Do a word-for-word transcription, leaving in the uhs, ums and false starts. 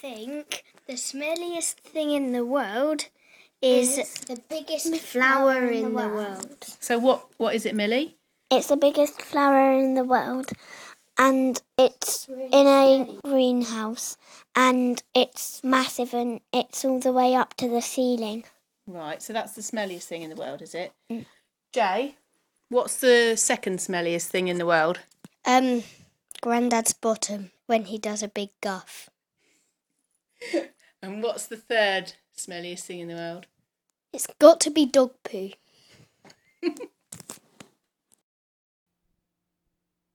think the smelliest thing in the world is It's the biggest flower in the world. So what, what is it, Millie? It's the biggest flower in the world, and it's Really in a smelly. greenhouse, and it's massive, and it's all the way up to the ceiling. Right, so that's the smelliest thing in the world, is it? Mm. Jay, what's the second smelliest thing in the world? Um, Grandad's bottom when he does a big guff. And what's the third smelliest thing in the world? It's got to be dog poo.